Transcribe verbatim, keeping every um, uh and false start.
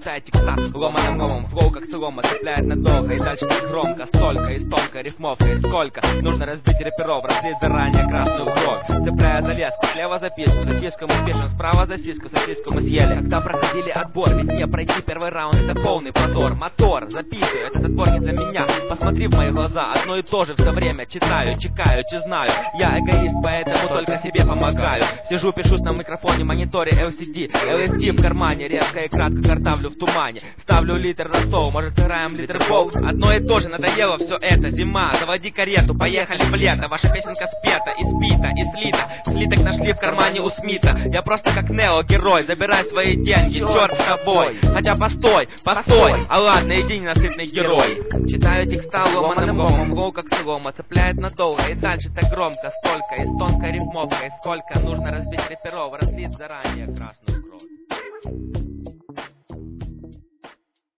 Читайте текста ломаным новым, флоу как солома цепляет надолго. И дальше так громко, столько и столько рифмовка. И сколько нужно разбить реперов, разлить заранее красную кровь. Цепляя завеску, слева записку, записку мы пишем, справа засиску, сосиску мы съели. Когда проходили отбор, ведь мне пройти первый раунд это полный позор. Мотор, записываю, этот отбор не для меня. Посмотри в мои глаза, одно и то же все время читаю, чекаю, знаю. Я эгоист, поэтому только себе помогаю. Сижу, пишусь на микрофоне, мониторе эл си ди, эл эс ди в кармане, резко и кратко картавлю в тумане. Ставлю литр на стол, может сыграем литр бокс. Одно и то же, надоело все это, зима, заводи карету, поехали в лето. Ваша песенка спета, и спита, и слита. Слиток нашли в кармане у Смита. Я просто как Нео, герой, забирай свои деньги, черт с тобой. Хотя постой, постой, а ладно, иди, ненасытный герой. Читаю текста ломаным ломом, флоу как солома цепляет надолго. И дальше так громко, столько, и с тонкой рифмовкой. Сколько нужно разбить реперов, разлить заранее красную.